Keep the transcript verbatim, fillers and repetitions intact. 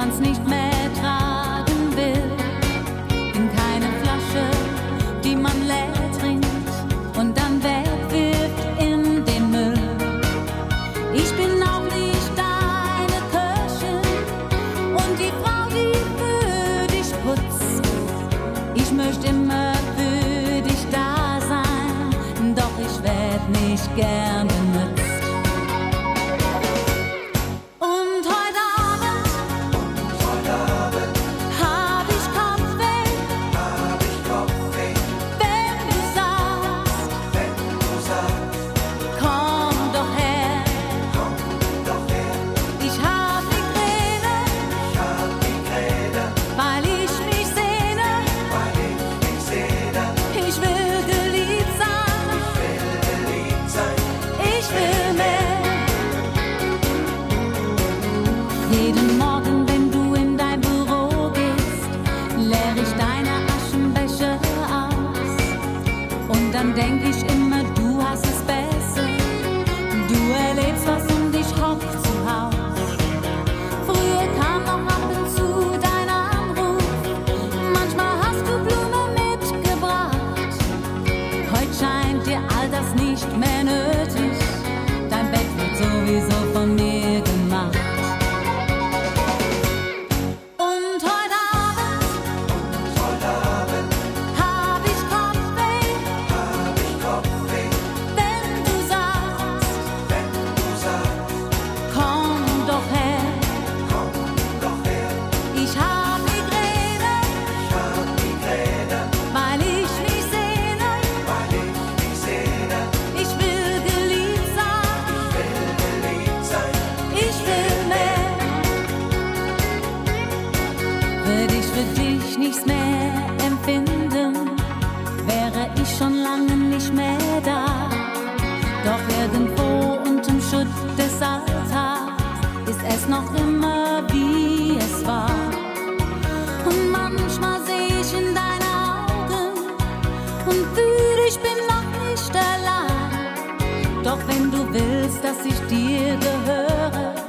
man's nicht mehr tragen will. Bin keine Flasche, die man leer trinkt und dann wegwirft in den Müll. Ich bin auch nicht deine Köchin und die Frau, die für dich putzt. Ich möchte immer für dich da sein, doch ich werd nicht gern benutzt. Jeden Morgen, wenn du in dein Büro gehst, leer ich deine Aschenbecher aus. Und dann denk ich immer, du hast es besser. Du erlebst was und ich hock zu Haus. Früher kam noch ab und zu dein Anruf. Manchmal hast du Blumen mitgebracht. Heute scheint dir all das nicht mehr nötig. Dein Bett wird sowieso von mir gemacht. Würde ich für dich nichts mehr empfinden, wäre ich schon lange nicht mehr da. Doch irgendwo unterm Schutt des Alltags ist es noch immer wie es war. Und manchmal seh ich in deine Augen und fühl, ich bin noch nicht allein. Doch wenn du willst, dass ich dir gehöre,